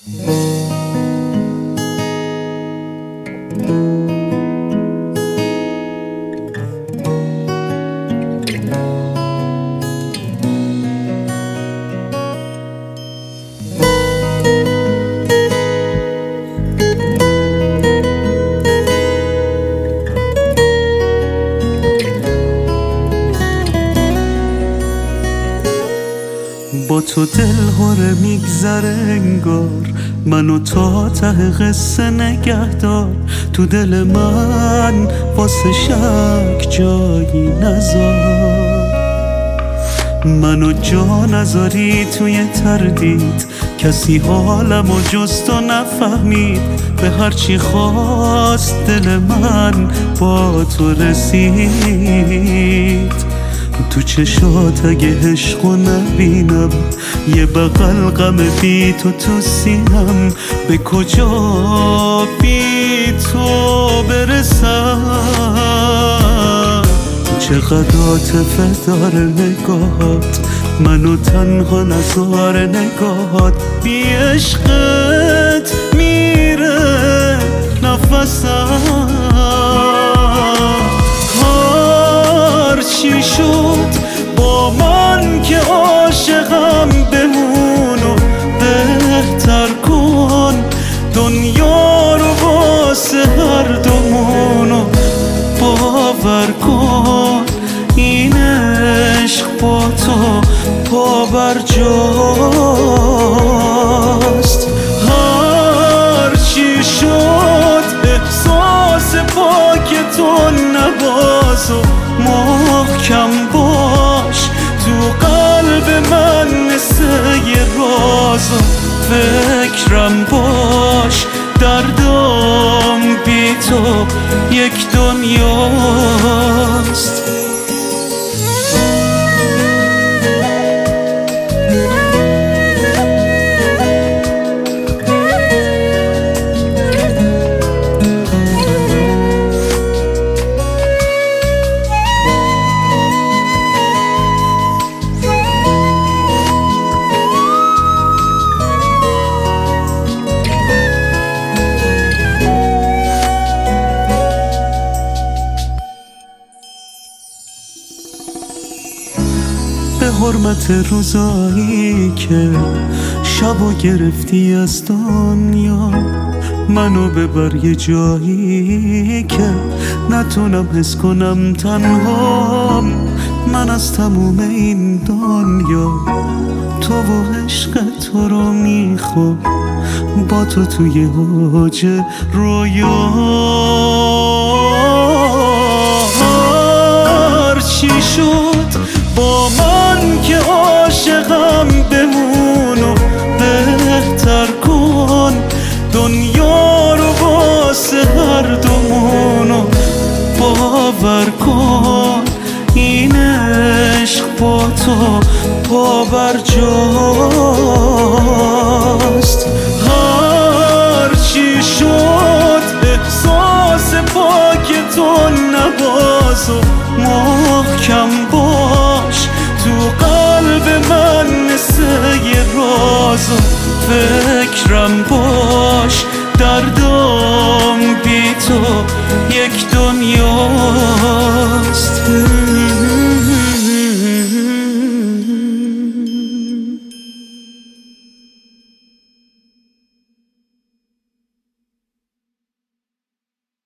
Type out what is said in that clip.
با تو دل هره میگذره انگار، منو تا ته قصه نگه دار. تو دل من واسه شک جایی نذار، منو جا نذاری توی تردید. کسی حالمو جز تو نفهمید، به هرچی خواست دل من با تو رسید. تو چشات اگه عشقو نبینم، یه بغل غم بی تو سینم. به کجا بی تو برسم؟ چقدر عاطفه داره نگاهات، منو تنها نذاره نگاهات. بی عشقت میره نفسم، چی شد با من که عاشقم؟ بمونو بهتر کن دنیا رو واسه هر دومونو. باور کن این عشق با تو پابرجاست. هر چی شد احساس پاک تو نباز و محکم باش تو قلب من مثل یه راز. و فکرم باش دردم بی تو یک دنیاست. به حرمت روزایی که شبو گرفتی از دنیا، منو ببر یه جایی که نتونم حس کنم تنهام. من از تموم این دنیا تو و عشق تو رو میخوام، با تو توی اوج رویا. هر چی شد با من که عاشقم؟ بمونو بهتر کن دنیا رو واسه هر دومونو. باور کن این عشق با تو پابرجاست. هر چی شد احساس پاک تو نباز و محکم باش تو قلب من مثل یه راز. و فکرم